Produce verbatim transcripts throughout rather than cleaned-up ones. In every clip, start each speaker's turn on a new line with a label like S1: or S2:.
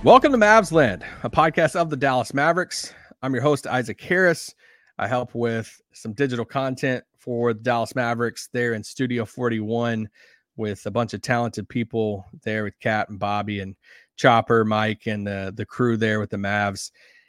S1: Welcome to Mavs Land, a podcast of the Dallas Mavericks. I'm your host, Isaac Harris. I help with some digital content for the Dallas Mavericks there in Studio forty-one with a bunch of talented people there with Kat and Bobby and Chopper, Mike, and the, the crew there with the Mavs.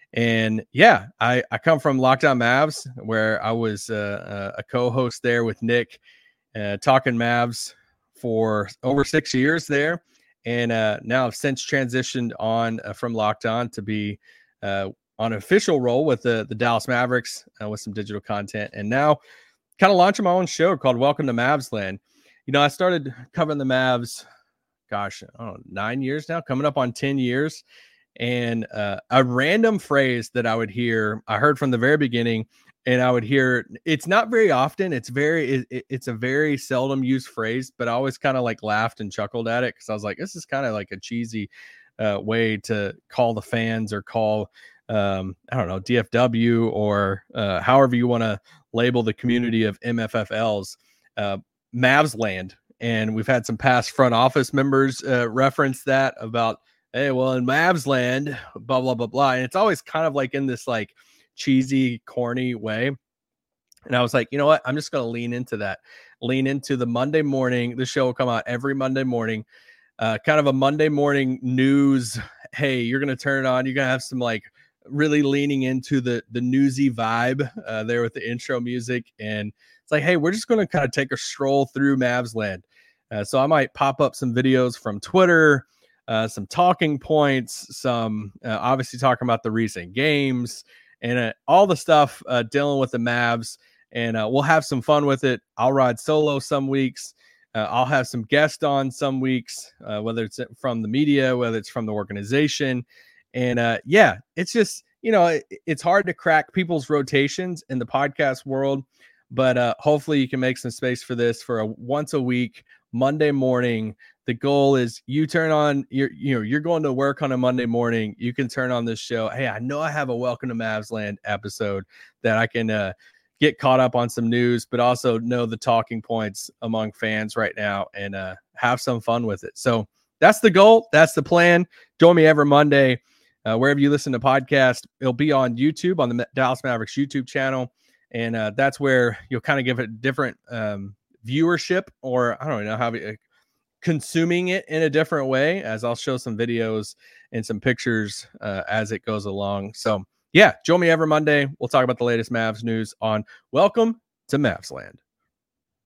S1: And yeah, I, I come from Locked On Mavs, where I was uh, a co-host there with Nick, uh, talking Mavs for over six years there. And uh, now I've since transitioned on uh, from Locked On to be uh, on an official role with the, the Dallas Mavericks uh, with some digital content. And now kind of launching my own show called Welcome to Mavs Land. You know, I started covering the Mavs, gosh, I don't know, nine years now, coming up on ten years. And uh, a random phrase that I would hear, I heard from the very beginning, and I would hear, it's not very often. It's very, it, it's a very seldom used phrase, but I always kind of like laughed and chuckled at it because I was like, this is kind of like a cheesy uh, way to call the fans or call, um, I don't know, D F W or uh, however you want to label the community of M F F Ls, uh, Mavs Land. And we've had some past front office members uh, reference that about, hey, well, in Mavs Land, blah, blah, blah, blah. And it's always kind of like in this like cheesy, corny way. And I was like, you know what? I'm just going to lean into that. Lean into the Monday morning. The show will come out every Monday morning. Uh, kind of a Monday morning news. Hey, you're going to turn it on. You're going to have some like really leaning into the, the newsy vibe uh, there with the intro music. And it's like, hey, we're just going to kind of take a stroll through Mavs Land. Uh, so I might pop up some videos from Twitter, uh, some talking points, some uh, obviously talking about the recent games, and uh, all the stuff uh, dealing with the Mavs. And uh, we'll have some fun with it. I'll ride solo some weeks. Uh, I'll have some guests on some weeks, uh, whether it's from the media, whether it's from the organization. And uh, yeah, it's just, you know, it, it's hard to crack people's rotations in the podcast world. But uh, hopefully you can make some space for this for a once a week, Monday morning. The goal is you turn on your, you know, you're going to work on a Monday morning. You can turn on this show. Hey, I know I have a Welcome to Mavs Land episode that I can uh, get caught up on some news, but also know the talking points among fans right now and uh, have some fun with it. So that's the goal. That's the plan. Join me every Monday, uh, wherever you listen to podcasts. It'll be on YouTube, on the Dallas Mavericks YouTube channel. And uh, that's where you'll kind of give it different um, viewership, or I don't know how uh, consuming it in a different way, as I'll show some videos and some pictures uh, as it goes along. So yeah, join me every Monday. We'll talk about the latest Mavs news on Welcome to Mavs Land.